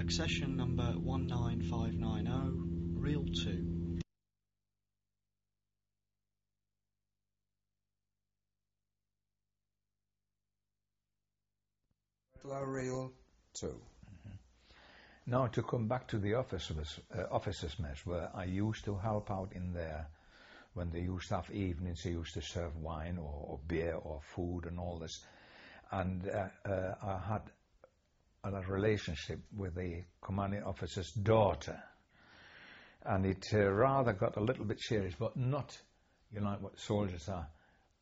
Accession number 19590, reel 2. Reel 2. Now to come back to the officers' mess, where I used to help out in there when they used to have evenings. They used to serve wine or beer or food and all this, and I had a relationship with the commanding officer's daughter, and it rather got a little bit serious, but not, you know, what soldiers are.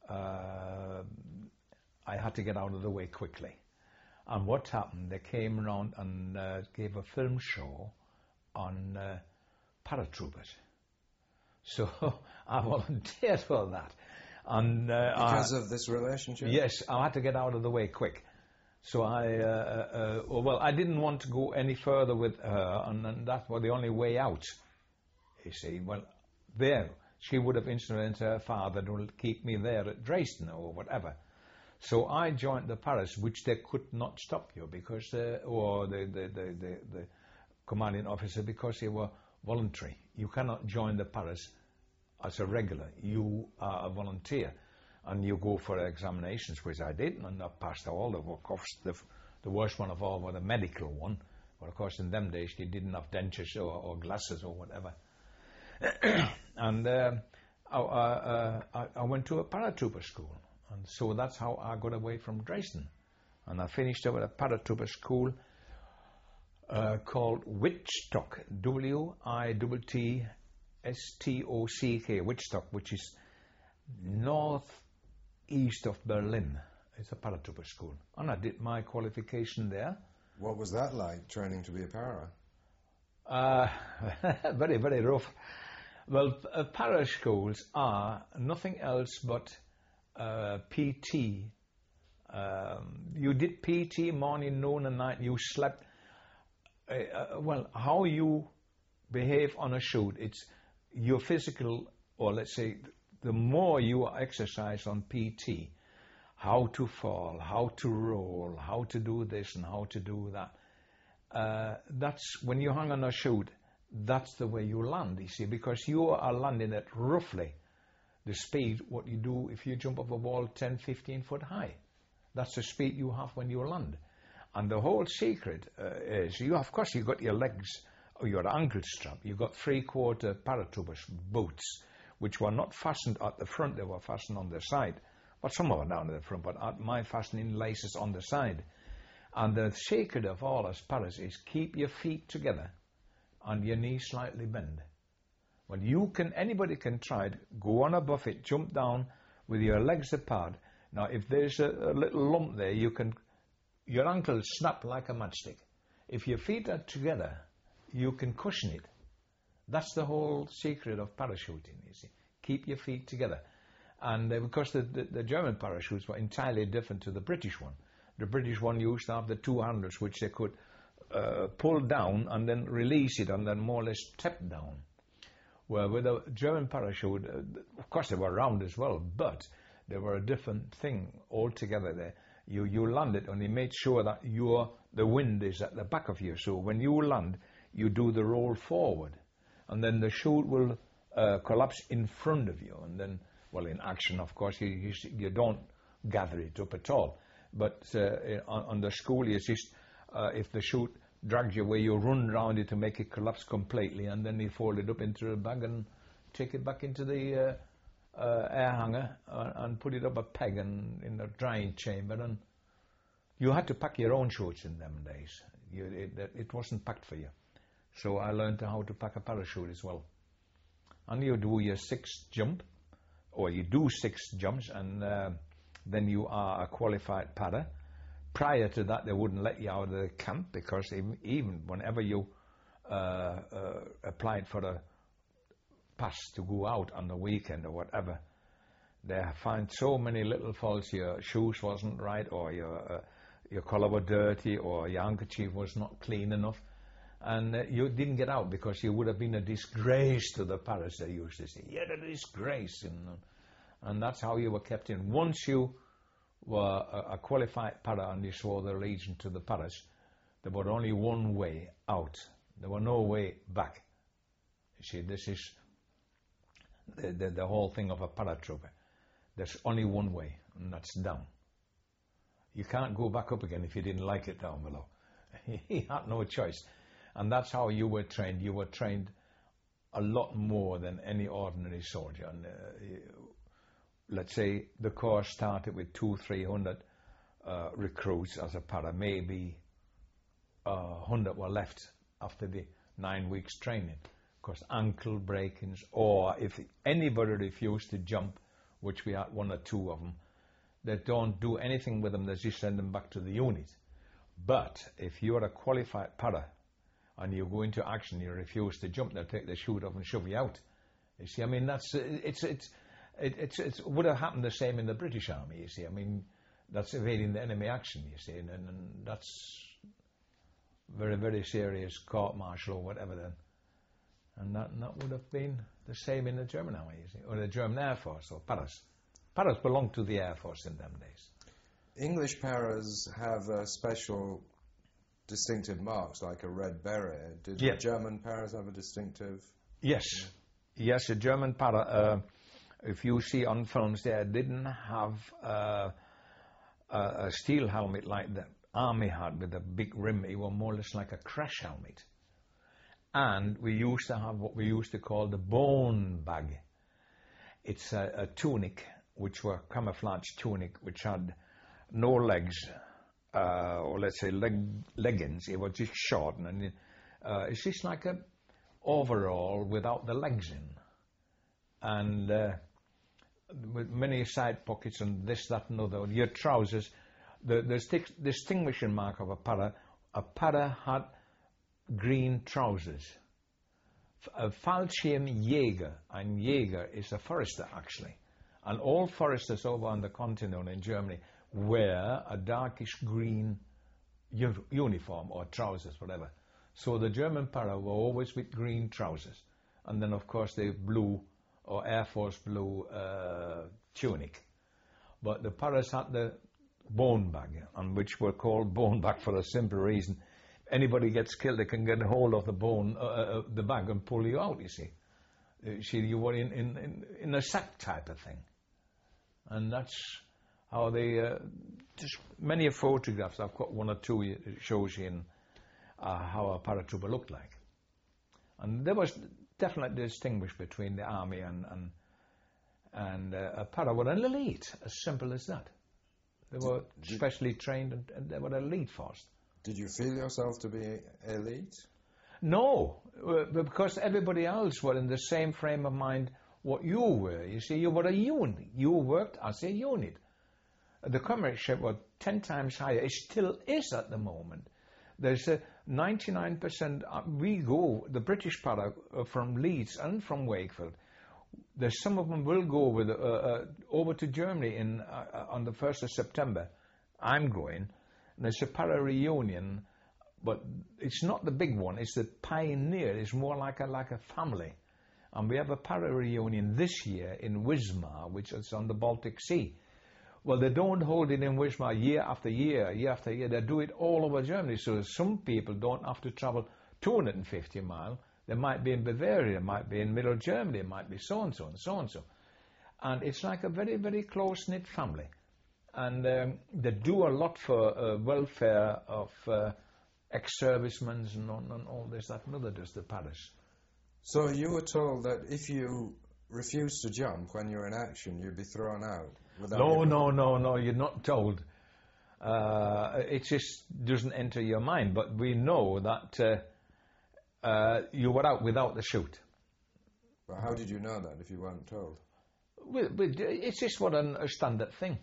I had to get out of the way quickly. And what happened, they came around and gave a film show on paratroopers. So I volunteered for that. And because of this relationship? Yes, I had to get out of the way quick. So I didn't want to go any further with her, and that was the only way out. You see, well, there, she would have influenced her father to keep me there at Dresden or whatever. So I joined the Paras, which they could not stop you because, or the commanding officer, because they were voluntary. You cannot join the Paras as a regular. You are a volunteer, and you go for examinations, which I did, and I passed all. Of course, the worst one of all was the medical one. But of course, in them days, they didn't have dentures or glasses or whatever. And I went to a paratrooper school. And so that's how I got away from Dresden. And I finished up at a paratrooper school called Wittstock, Wittstock, Wittstock, which is northeast of Berlin. It's a paratrooper school. And I did my qualification there. What was that like, training to be a para? Very, very rough. Well, para schools are nothing else but PT. You did PT morning, noon and night. You slept. Well, how you behave on a shoot, it's your physical, or let's say, the more you exercise on PT, how to fall, how to roll, how to do this and how to do that. That's when you hang on a shoot, that's the way you land, you see, because you are landing at roughly the speed what you do if you jump off a wall 10, 15 foot high. That's the speed you have when you land. And the whole secret is, of course you got your legs or your ankle strap. You got 3/4 paratroopers boots, which were not fastened at the front, they were fastened on the side. But some of them down at the front, but at my fastening laces on the side. And the secret of all as paras is keep your feet together and your knees slightly bent. Well, anybody can try it. Go on above it, jump down with your legs apart. Now, if there's a little lump there, your ankle snap like a matchstick. If your feet are together, you can cushion it. That's the whole secret of parachuting, you see. Keep your feet together. And because the German parachutes were entirely different to the British one. The British one used to have the two handles, which they could pull down and then release it and then more or less step down. Well, with a German parachute, of course they were round as well, but they were a different thing altogether there. You landed and you made sure that the wind is at the back of you. So when you land, you do the roll forward. And then the chute will collapse in front of you. And then, well, in action, of course, you don't gather it up at all. But on the school, you just, if the chute drags you away, you run round it to make it collapse completely, and then you fold it up into a bag and take it back into the air hanger and put it up a peg and in a drying chamber. And you had to pack your own chutes in them days. It wasn't packed for you. So I learned how to pack a parachute as well. And you do your 6th jump, or you do 6 jumps, and then you are a qualified para. Prior to that, they wouldn't let you out of the camp, because even whenever you applied for a pass to go out on the weekend or whatever, they find so many little faults. Your shoes wasn't right, or your collar was dirty, or your handkerchief was not clean enough, and you didn't get out because you would have been a disgrace to the paras. They used to say, "You're a disgrace," and that's how you were kept in. Once you were a qualified para and you swore the allegiance to the paras, there was only one way out. There was no way back. You see, this is the whole thing of a paratrooper. There's only one way, and that's down. You can't go back up again if you didn't like it down below. He had no choice. And that's how you were trained. You were trained a lot more than any ordinary soldier. And, let's say the course started with 200-300 recruits as a para. Maybe 100 were left after the 9 weeks training. Because ankle breakings, or if anybody refused to jump, which we had 1 or 2 of them, they don't do anything with them, they just send them back to the unit. But if you're a qualified para and you go into action, you refuse to jump, they'll take the chute off and shove you out. You see, I mean, that's it would have happened the same in the British Army. You see, I mean, that's evading the enemy action. You see, and that's very, very serious court-martial or whatever then. And that would have been the same in the German Army, you see, or the German Air Force, or paras. Paras belonged to the Air Force in them days. English paras have special distinctive marks, like a red beret. Did the German paras have a distinctive? Yes. Yes, a German para, if you see on films there, didn't have a steel helmet like the Army had with a big rim. It was more or less like a crash helmet. And we used to have what we used to call the bone bag. It's a tunic, which were camouflage tunic, which had no legs, or let's say leggings. It was just short, and it's just like a overall without the legs in, and with many side pockets and this, that, and other. Your trousers, the distinguishing mark of a para had green trousers. A Fallschirmjäger, and Jäger is a forester actually, and all foresters over on the continent in Germany wear a darkish green uniform or trousers, whatever. So the German para were always with green trousers, and then of course the blue or Air Force blue tunic. But the paras had the bone bag, and which were called bone bag for a simple reason. Anybody gets killed, they can get hold of the bone, the bag, and pull you out. You see, you were in a sack type of thing, and that's how they. Just many photographs. I've got 1 or 2. It shows you how a paratrooper looked like, and there was definitely distinguished between the army and a para were an elite. As simple as that. They were specially trained, and they were an elite force. Did you feel yourself to be elite? No, because everybody else were in the same frame of mind what you were. You see, you were a unit. You worked as a unit. The comradeship was 10 times higher. It still is at the moment. There's a 99%. We go, the British para from Leeds and from Wakefield. There's some of them will go with over to Germany on the 1st of September. I'm going. There's a para reunion, but it's not the big one. It's the Pioneer. It's more like a family. And we have a para reunion this year in Wismar, which is on the Baltic Sea. Well, they don't hold it in Wismar year after year, year after year. They do it all over Germany. So some people don't have to travel 250 miles. They might be in Bavaria, might be in Middle Germany, might be so-and-so and so-and-so. And it's like a very, very close-knit family. And they do a lot for welfare of ex-servicemen and all this, that, and other does the paras. So you were told that if you refused to jump when you're in action, you'd be thrown out? No, you're not told. It just doesn't enter your mind. But we know that you were out without the chute. But how did you know that if you weren't told? Well, it's just what a standard thing.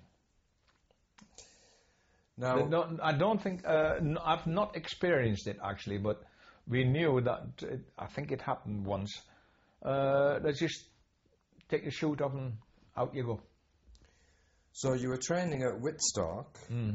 Now, I don't think I've not experienced it actually, but we knew that. I think it happened once. Let's just take the chute off and out you go. So you were training at Wittstock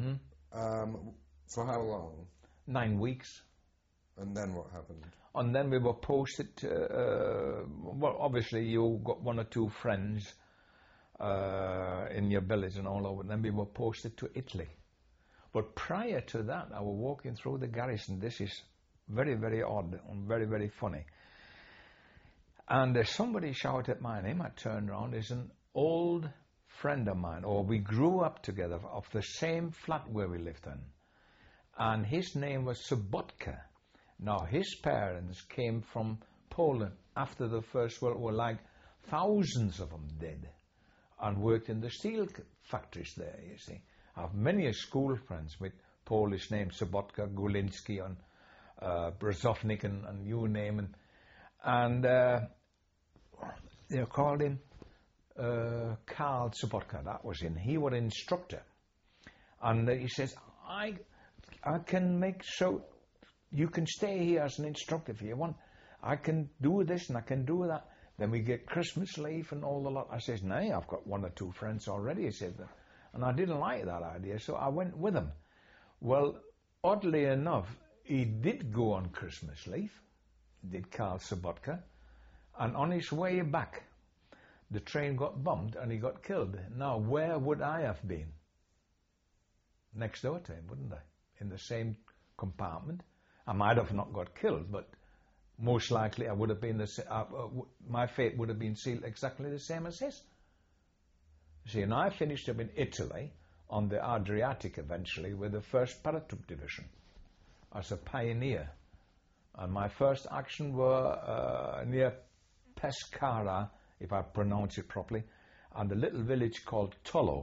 for how long? 9 weeks. And then what happened? And then we were posted. Well, obviously you got 1 or 2 friends in your village and all over. Then we were posted to Italy. But prior to that, I was walking through the garrison. This is very, very odd and very, very funny. And somebody shouted my name. I turned around. It's an old friend of mine, or we grew up together, of the same flat where we lived in. And his name was Sobotka. Now, his parents came from Poland after the First World War, like thousands of them did, and worked in the steel factories there, you see. I have many school friends with Polish names, Sobotka, Gulinski, and Brozovnik, and you name it. And they called him Karl Sobotka. That was him. He was an instructor. And he says, I can make so you can stay here as an instructor if you want. I can do this and I can do that. Then we get Christmas leave and all the lot. I says, nay, I've got 1 or 2 friends already, he said. And I didn't like that idea, so I went with him. Well, oddly enough, he did go on Christmas leave, did Karl Sobotka, and on his way back, the train got bombed and he got killed. Now, where would I have been? Next door to him, wouldn't I? In the same compartment. I might have not got killed, but most likely I would have been my fate would have been sealed exactly the same as his. See, and I finished up in Italy on the Adriatic eventually with the 1st Paratroop Division as a pioneer. And my first action were near Pescara, if I pronounce it properly, and a little village called Tolo.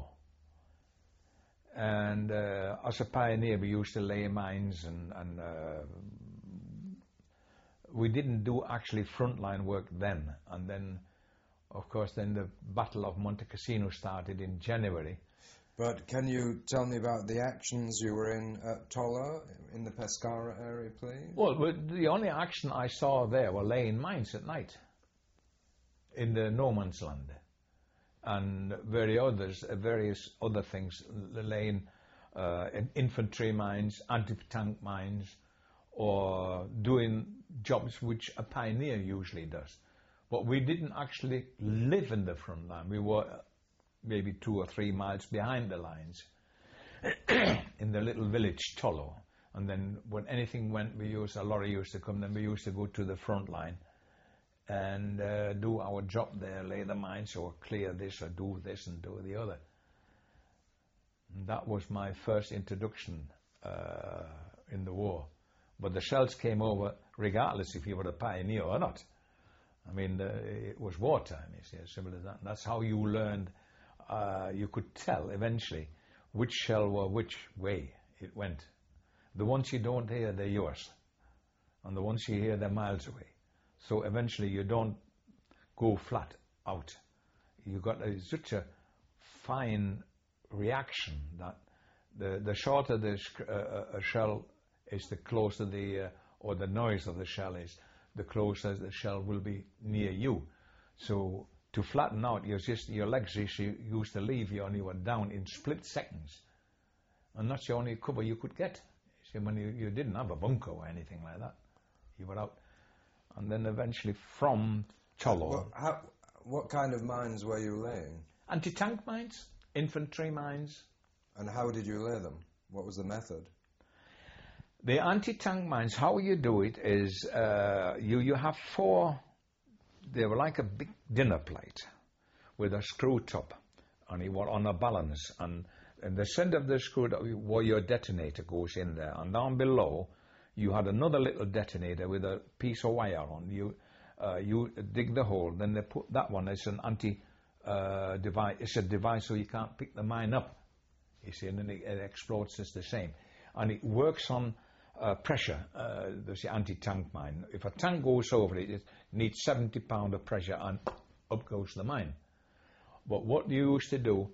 And as a pioneer, we used to lay mines, and we didn't do actually frontline work then. And then, of course, then the Battle of Monte Cassino started in January. But can you tell me about the actions you were in at Tolo, in the Pescara area, please? Well, the only action I saw there were laying mines at night in the no man's land. And various other things, laying infantry mines, anti-tank mines, or doing jobs which a pioneer usually does. But we didn't actually live in the front line. We were maybe 2 or 3 miles behind the lines in the little village Tolo. And then when anything went, a lorry used to come, then we used to go to the front line and do our job there, lay the mines or clear this or do this and do the other. And that was my first introduction in the war. But the shells came over regardless if you were a pioneer or not. I mean, it was wartime, you see, as simple as that. And that's how you learned, you could tell eventually which shell were which way it went. The ones you don't hear, they're yours. And the ones you hear, they're miles away. So eventually you don't go flat out. You got such a fine reaction that the shorter the shell is, the closer or the noise of the shell is, the closer the shell will be near you. So to flatten out, your legs used to leave you and you were down in split seconds. And that's the only cover you could get. See, when you didn't have a bunker or anything like that, you were out. And then eventually from Tolo. What kind of mines were you laying? Anti-tank mines, infantry mines. And how did you lay them? What was the method? The anti-tank mines, how you do it is you have 4, they were like a big dinner plate with a screw top, and you were on a balance. And in the center of the screw where your detonator goes in there, and down below you had another little detonator with a piece of wire on. You dig the hole, then they put that one as an device. It's a device so you can't pick the mine up. You see, and then it explodes as the same, and it works on pressure. There's the anti-tank mine. If a tank goes over it, it needs 70 pounds of pressure, and up goes the mine. But what you used to do,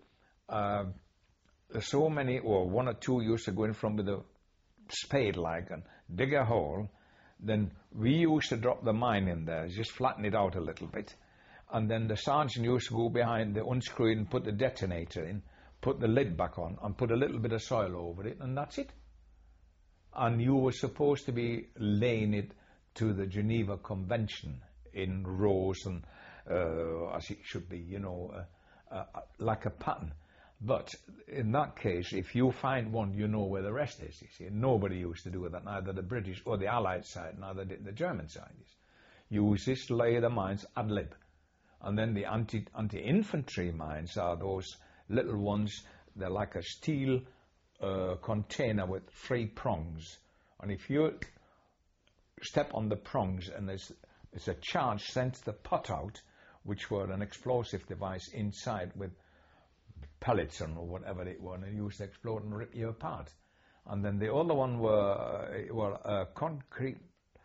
so many, or 1 or 2 used to go in front with a spade like and dig a hole. Then we used to drop the mine in there, just flatten it out a little bit, and then the sergeant used to go behind, the unscrew it and put the detonator in, put the lid back on and put a little bit of soil over it, and that's it. And you were supposed to be laying it to the Geneva Convention in rows and as it should be, like a pattern. But in that case, if you find one, you know where the rest is, you see. Nobody used to do that, neither the British or the Allied side, neither did the German side. Use this, lay the mines ad lib. And then the anti-infantry mines are those little ones. They're like a steel container with 3 prongs. And if you step on the prongs and there's a charge sent the pot out, which were an explosive device inside with pellets or whatever it was, and it used to explode and rip you apart. And then the other one were a concrete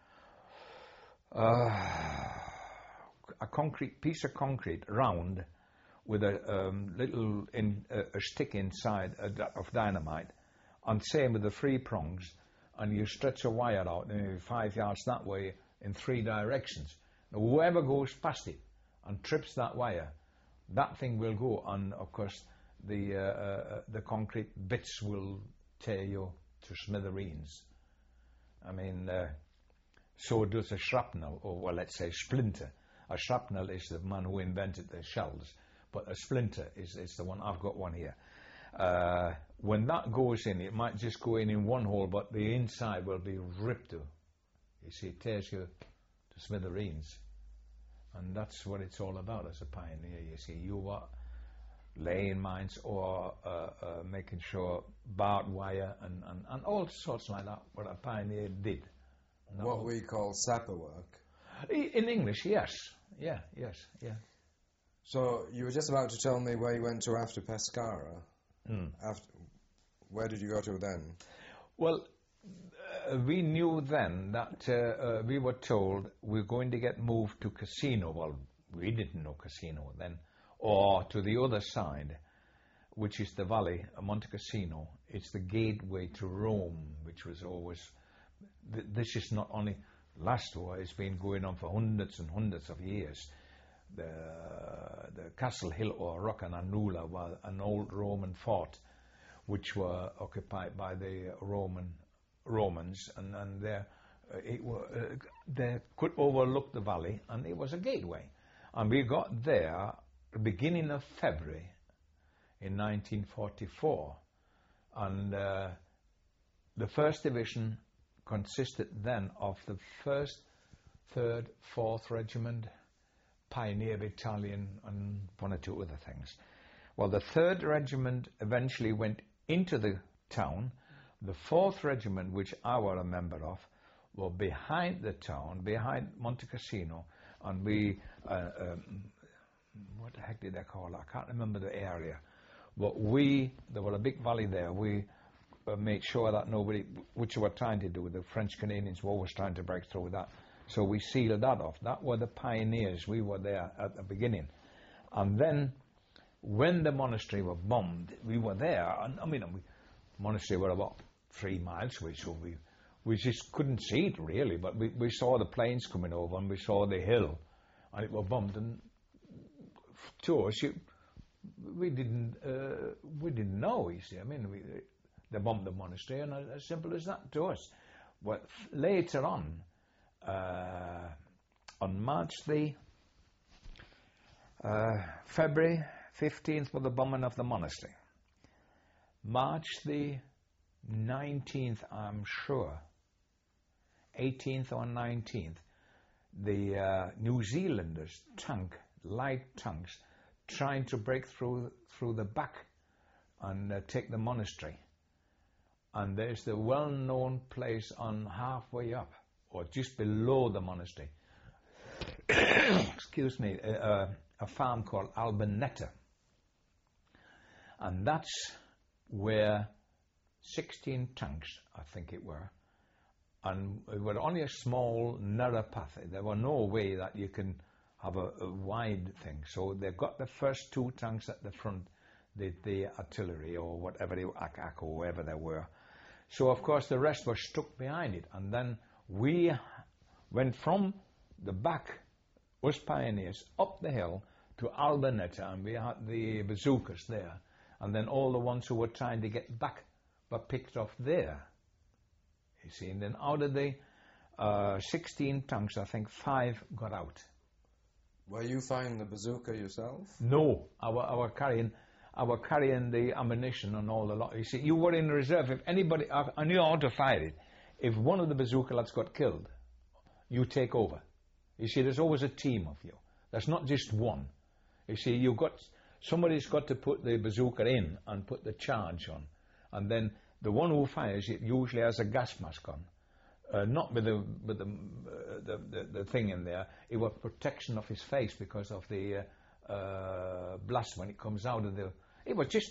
piece of concrete round with a little a stick inside of dynamite, and same with the 3 prongs, and you stretch a wire out 5 yards that way in 3 directions. Now, whoever goes past it and trips that wire, that thing will go, and of course the concrete bits will tear you to smithereens. I mean, so does a shrapnel, or well, let's say splinter. A shrapnel is the man who invented the shells, but a splinter is the one. I've got one here. When that goes in, it might just go in one hole, but the inside will be ripped to. You see, it tears you to smithereens. And that's what it's all about as a pioneer. You see, you are laying mines or making sure barbed wire and all sorts like that, what a pioneer did. What we call sapper work. In English, yes. Yeah. So you were just about to tell me where you went to after Pescara. Where did you go to then? Well, we knew then that we were told we're going to get moved to Cassino. Well, we didn't know Cassino then. Or to the other side, which is the valley, Monte Cassino. It's the gateway to Rome, which was always... This is not only last war, it's been going on for hundreds and hundreds of years. The Castle Hill or Rocca Nannula was an old Roman fort which were occupied by the Romans, and they could overlook the valley, and it was a gateway. And we got there the beginning of February in 1944, and the 1st Division consisted then of the 1st, 3rd, 4th Regiment, Pioneer Battalion, and one or two other things. Well, the 3rd Regiment eventually went into the town. The 4th Regiment, which I was a member of, were behind the town, behind Monte Cassino, and we, what the heck did they call it? I can't remember the area. But there was a big valley there. We made sure that nobody, which we were trying to do, the French Canadians were always trying to break through that. So we sealed that off. That were the pioneers. We were there at the beginning. And then, when the monastery was bombed, we were there. And, I mean, the monastery were about 3 miles away, so we just couldn't see it really, but we saw the planes coming over, and we saw the hill, and it was bombed. And to us, we didn't know, you see. I mean, they bombed the monastery, and as simple as that to us. But later on March the February 15th was the bombing of the monastery. March the 19th, I'm sure, 18th or 19th, the New Zealanders light tanks, trying to break through the back and take the monastery. And there's the well-known place on halfway up, or just below the monastery, excuse me, a farm called Albanetta. And that's where 16 tanks, I think it were, and it was only a small, narrow path. There was no way that you can have a wide thing. So they got the first 2 tanks at the front, the artillery or whatever, AK or whoever they were. So, of course, the rest were stuck behind it. And then we went from the back, us pioneers, up the hill to Albanetta, and we had the bazookas there. And then all the ones who were trying to get back were picked off there. You see, and then out of the 16 tanks, I think 5 got out. Were you firing the bazooka yourself? No, I was carrying I were carrying the ammunition and all the lot. You see, you were in reserve. If anybody, I knew how to fire it. If one of the bazooka lads got killed, you take over. You see, there's always a team of you. There's not just one. You see, somebody's got to put the bazooka in and put the charge on, and then the one who fires it usually has a gas mask on. Not with the thing in there. It was protection of his face because of the blast when it comes out of the. It was just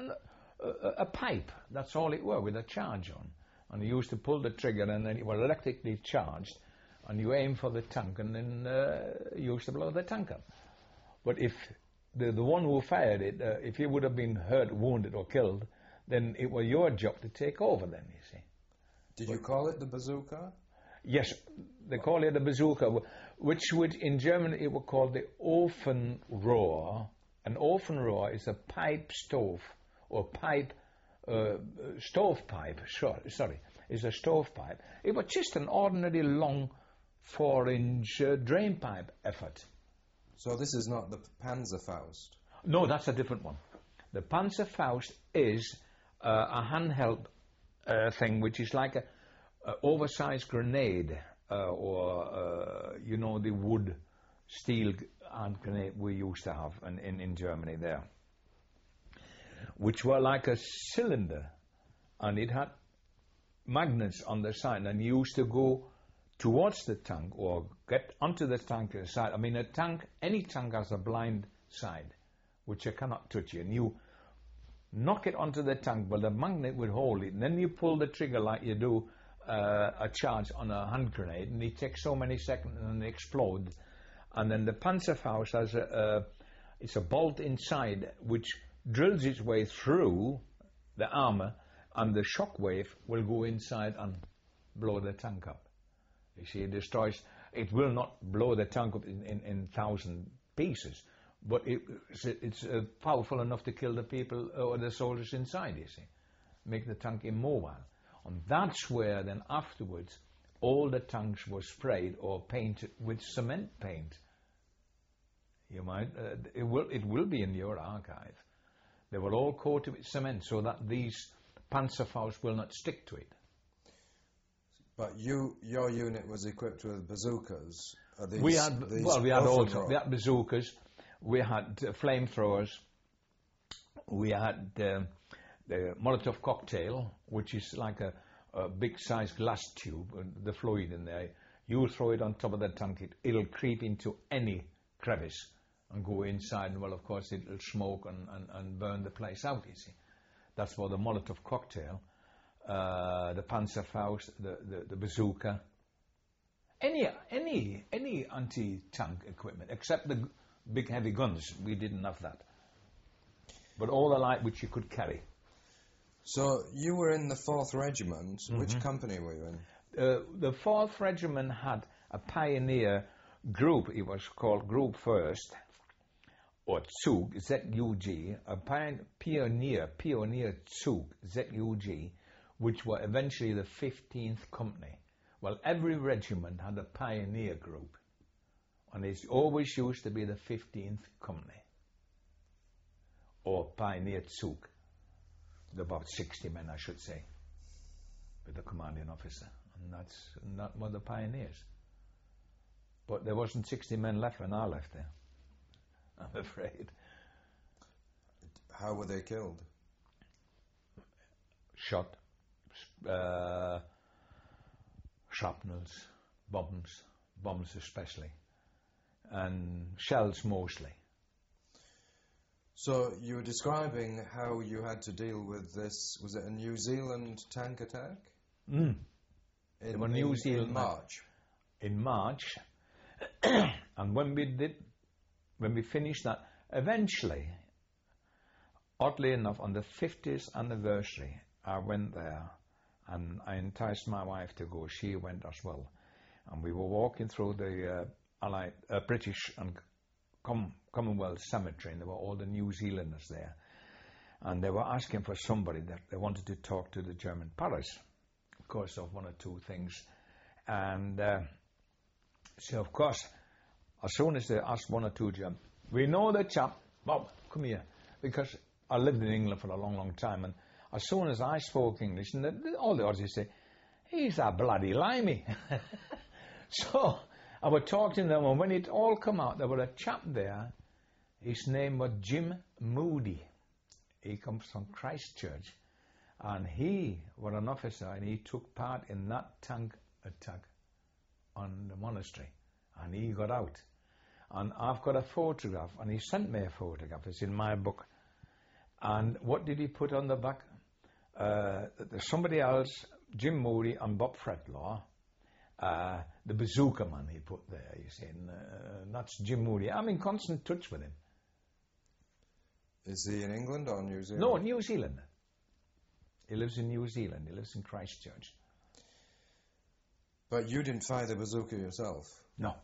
a pipe. That's all it was with a charge on. And you used to pull the trigger, and then it was electrically charged, and you aim for the tank, and then you used to blow the tank up. But if the one who fired it, if he would have been hurt, wounded, or killed, then it was your job to take over. Then you see. Did you call it the bazooka? Yes, they call it a bazooka, which in German it was called the Ofenrohr. An Ofenrohr is a pipe stove, or stovepipe, is a stovepipe. It was just an ordinary long 4-inch drain pipe effort. So this is not the Panzerfaust? No, that's a different one. The Panzerfaust is a handheld thing, which is like a oversized grenade, or the wood steel hand grenade we used to have in Germany there, which were like a cylinder, and it had magnets on the side, and you used to go towards the tank or get onto the tank side. I mean, any tank has a blind side, which you cannot touch, and you knock it onto the tank, but the magnet would hold it, and then you pull the trigger like you do a charge on a hand grenade, and it takes so many seconds and it explodes. And then the Panzerfaust has it's a bolt inside which drills its way through the armor, and the shock wave will go inside and blow the tank up. You see, it will not blow the tank up in 1,000 pieces, but it's powerful enough to kill the people or the soldiers inside, you see, make the tank immobile. And that's where then afterwards all the tanks were sprayed or painted with cement paint. You might, it will be in your archive. They were all coated with cement so that these Panzerfaust will not stick to it. But your unit was equipped with bazookas. We had bazookas. We had flamethrowers. We had the Molotov cocktail, which is like a big size glass tube, the fluid in there. You throw it on top of the tank, it'll creep into any crevice and go inside, and well, of course, it'll smoke and burn the place out, you see. That's for the Molotov cocktail, the Panzerfaust, the bazooka. Any anti-tank equipment, except the big heavy guns, we didn't have that. But all the light which you could carry. So you were in the 4th Regiment. Mm-hmm. Which company were you in? The 4th Regiment had a pioneer group. It was called Group First, or Zug, Z-U-G, a pioneer Zug, Z-U-G, which were eventually the 15th Company. Well, every regiment had a pioneer group, and it always used to be the 15th Company, or Pioneer Zug. About 60 men, I should say, with the commanding officer, and that's not one of the pioneers. But there wasn't 60 men left when I left there, I'm afraid. How were they killed? Shot, shrapnels, bombs especially, and shells mostly. So you were describing how you had to deal with this, was it a New Zealand tank attack? In New Zealand in March. In March, and when we finished that, eventually, oddly enough, on the 50th anniversary, I went there, and I enticed my wife to go. She went as well, and we were walking through the British and Commonwealth Cemetery, and there were all the New Zealanders there, and they were asking for somebody that they wanted to talk to the German Paras, of course, of one or two things. And so, of course, as soon as they asked one or two German, we know the chap, Bob, come here, because I lived in England for a long, long time, and as soon as I spoke English, and all the Aussies say, he's a bloody limey. So I would talk to them, and when it all come out, there was a chap there, his name was Jim Moody. He comes from Christchurch, and he was an officer, and he took part in that tank attack on the monastery, and he got out. And I've got a photograph, and he sent me a photograph. It's in my book. And what did he put on the back? There's somebody else, Jim Moody and Bob Fretlaw, the bazooka man he put there, you see. And, that's Jim Moody. I'm in constant touch with him. Is he in England or New Zealand? No, New Zealand. He lives in New Zealand. He lives in Christchurch. But you didn't fire the bazooka yourself? No.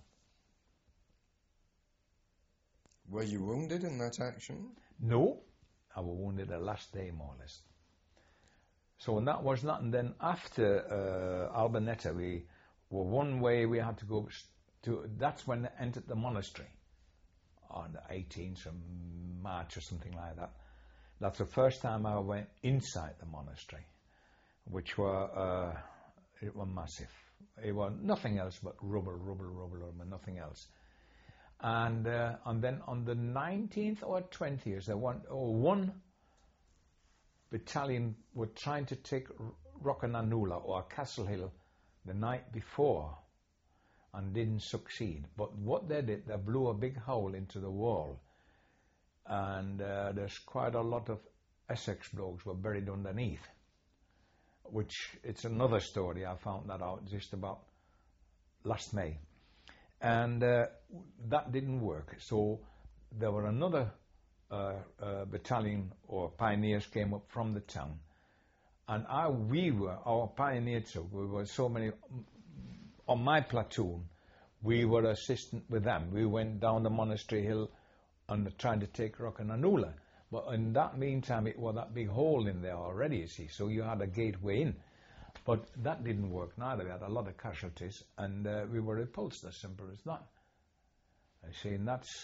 Were you wounded in that action? No. I was wounded the last day, more or less. So that was not, and then after Albanetta, we were one way we had to go to, that's when I entered the monastery on the 18th of March or something like that. That's the first time I went inside the monastery, which were, it was massive. It was nothing else but rubble, and nothing else. And then on the 19th or 20th, one battalion were trying to take Rocananula or Castle Hill the night before and didn't succeed. But what they did, they blew a big hole into the wall, and there's quite a lot of Essex blokes were buried underneath, which it's another story. I found that out just about last May. And that didn't work. So there were another battalion or pioneers came up from the town. And our pioneer troop, we were so many, on my platoon, we were assistant with them. We went down the monastery hill and trying to take Rocananula. But in that meantime, it was that big hole in there already, you see, so you had a gateway in. But that didn't work neither. We had a lot of casualties, and we were repulsed, as simple as that. I see, and that's...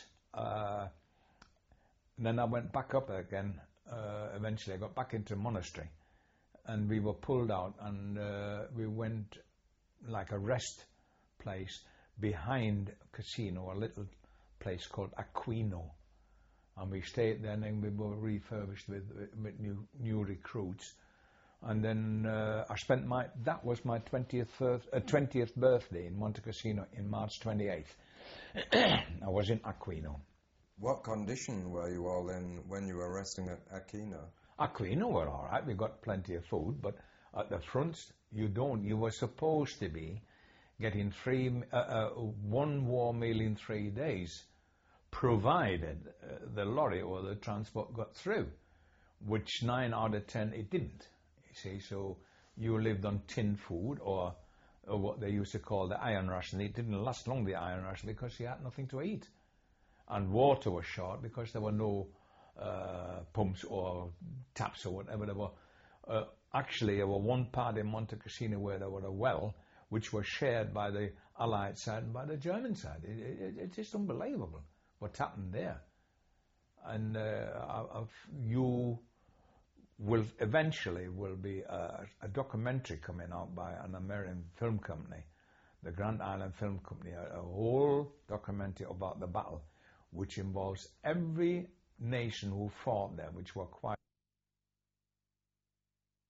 then I went back up again. Eventually I got back into the monastery, and we were pulled out, and we went like a rest place behind a casino, a little place called Aquino. And we stayed there, and then we were refurbished with new recruits. And then I spent that was my 20th birthday in Monte Cassino in March 28th. I was in Aquino. What condition were you all in when you were resting at Aquino? Aquino were all right. We got plenty of food, but at the front, you don't. You were supposed to be getting one warm meal in 3 days, provided the lorry or the transport got through, which 9 out of 10 it didn't. See, so you lived on tin food or what they used to call the iron ration. It didn't last long, the iron ration, because you had nothing to eat. And water was short because there were no pumps or taps or whatever there were. Actually, there was one part in Monte Cassino where there was a well, which was shared by the Allied side and by the German side. It's just unbelievable what's happened there. And you... will eventually be a documentary coming out by an American film company, the Grand Island Film Company, a whole documentary about the battle, which involves every nation who fought there, which were quite